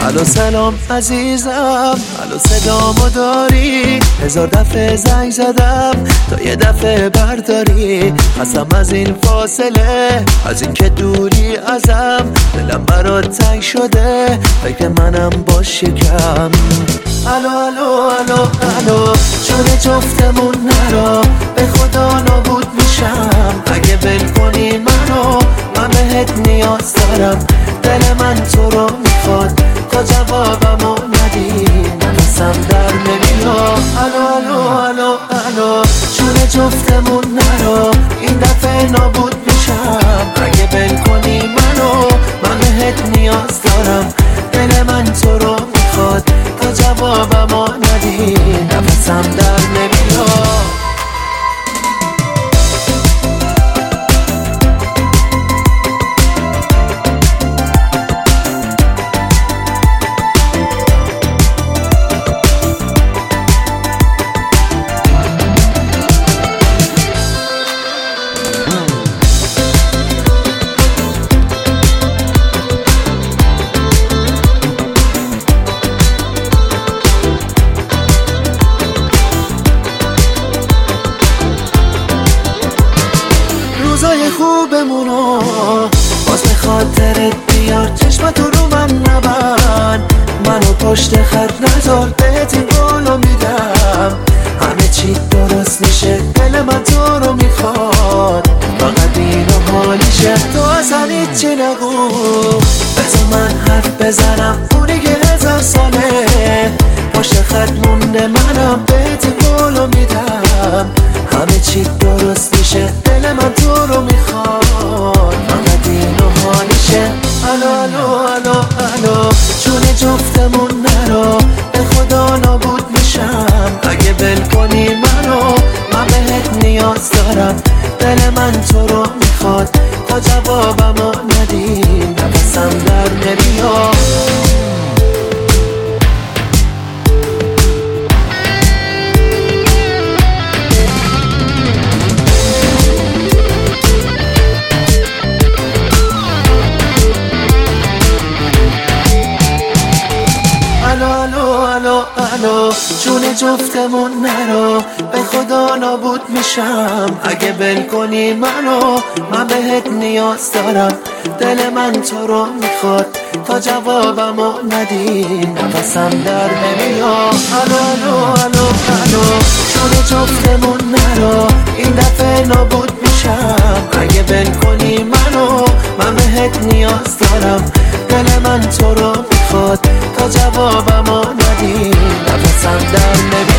الو سلام عزیزم، الو صدامو داری؟ 1000 دفعه زنگ زدم تا یه دفعه برداری. قسم از این فاصله، از این که دوری ازم، دلم برات تنگ شده، فکر منم باش یکم. الو الو الو الو جون جفتمون نرا، به خدا نابود میشم اگه ول کنی منو. من بهت نیاز دارم، دل من تو رو میخواد، تا جوابمو ندی نفسم در نمیاد. الو الو الو الو جون جفتمون نرا، این دفعه نابود میشم اگه ول کنی منو. من بهت نیاز دارم، دل من تو رو میخواد، تا جوابمو ندی نفسم در نمیاد. روزای خوبمونو باز به خاطرت بیار، چشمتو رو من نبند، منو پشت خط نذار، بهت این قولو میدم. همه چی درست میشه، دل من تو رو میخواد، فقط اینو حالیشه. تو اصلا هیچی نگو، بذار من حرف بزنم، اونی که 1000 ساله پشت خط مونده، منم بهت این قولو میدم. همه چی درست میشه، دل من تو رو میخواد، فقط اینو حالیشه. الو الو الو الو جون جفتمون نرا، به خدا نابود میشم اگه ول کنی منو. من بهت نیاز دارم، دل من تو رو میخواد، تا جوابمو ندی نفسم در نمیاد. الو جون جفتمون نرا، به خدا نابود میشم اگه ول کنی منو. من بهت نیاز دارم، دل من تو رو میخواد، تا جوابمو ندی نفسم در نمیاد. الو الو الو الو جون جفتمون نرا، این دفعه نابود میشم اگه ول کنی منو. من بهت نیاز دارم، دل من تو رو میخواد، تا جوابمو ندی نفسم در نمیاد.